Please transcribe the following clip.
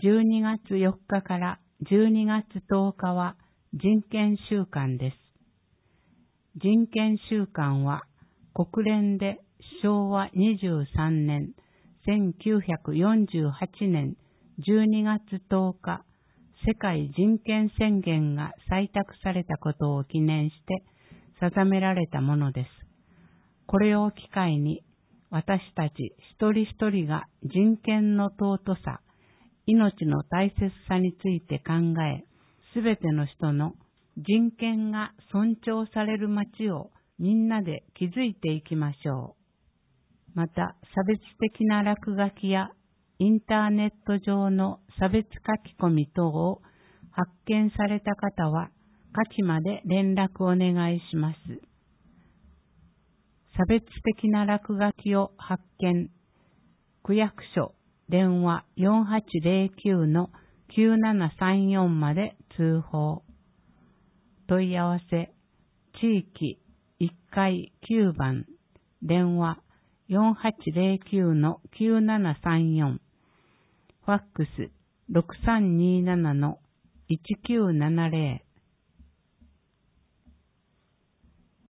12月4日から12月10日は人権週間です。人権週間は国連で昭和23年1948年12月10日世界人権宣言が採択されたことを記念して定められたものです。これを機会に私たち一人一人が人権の尊さ、命の大切さについて考え、すべての人の人権が尊重される街をみんなで築いていきましょう。また、差別的な落書きやインターネット上の差別書き込み等を発見された方は、下記まで連絡お願いします。差別的な落書きを発見、区役所電話 4809-9734 まで通報。問い合わせ、地域1階9番、電話 4809-9734、ファックス 6327-1970